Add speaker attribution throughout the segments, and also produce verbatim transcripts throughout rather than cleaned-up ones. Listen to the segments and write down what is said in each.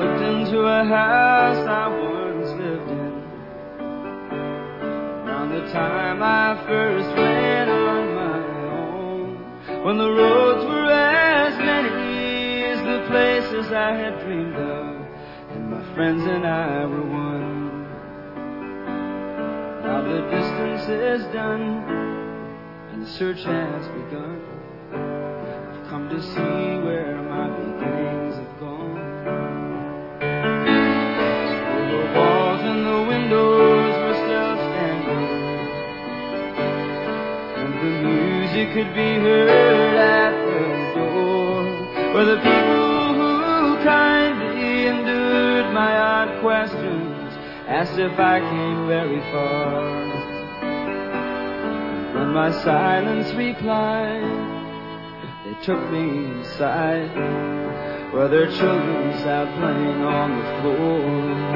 Speaker 1: looked into a house I once lived in. Around the time I first went on my own, when the roads were as many as the places I had dreamed of, and my friends and I were one. Now the distance is done, and the search has begun. I've come to see where my beginnings have gone. The walls and the windows were still standing, and the music could be heard at the door, where the people who kindly endured my odd questions asked if I came very far. When my silence replied, they took me inside, where their children sat playing on the floor.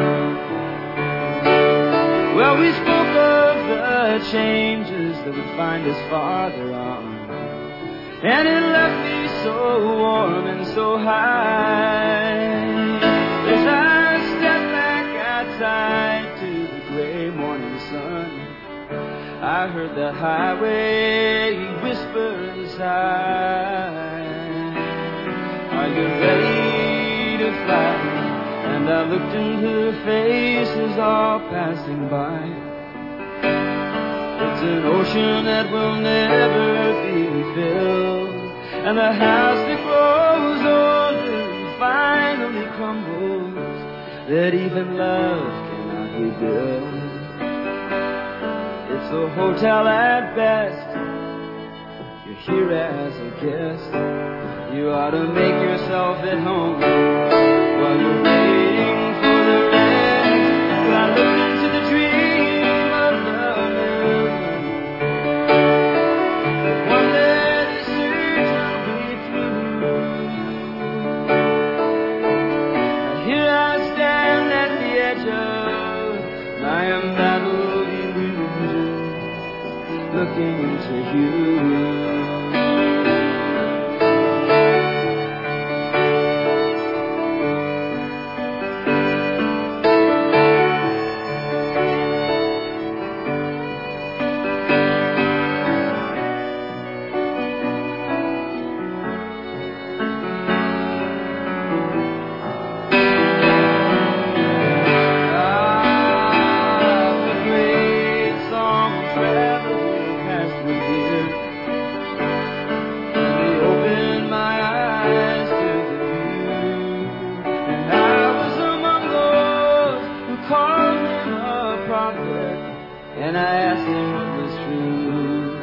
Speaker 1: Well, we spoke of the changes that would find us farther on, and it left me so warm and so high. As I stepped back outside to the gray morning sun, I heard the highway whisper inside, are you ready to fly? And I looked into the faces all passing by. It's an ocean that will never be filled, and the house that grows older and finally crumbles, that even love cannot rebuild. It's a hotel at best, you're here as a guest. You ought to make yourself at home while you're waiting for the rest. But I looked into the dream of the million, one day the search will be through. Now here I stand at the edge of my embattled illusion, looking into you. And I asked him what was true,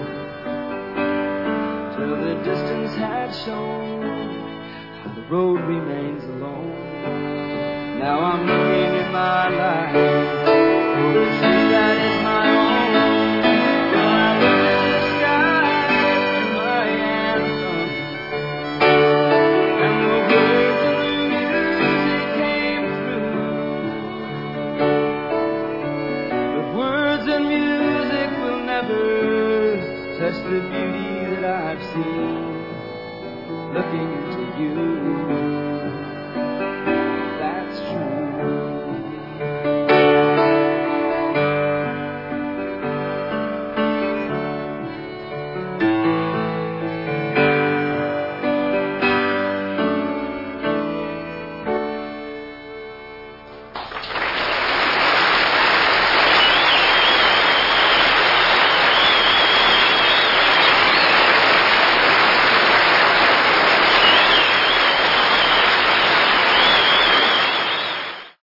Speaker 1: till the distance had shown how the road remains alone. Now I'm looking in my life for the truth that is my own. When I look at the sky for my anthem, and the words and the music came through. The words and music will never touch the beauty that I've seen looking into you.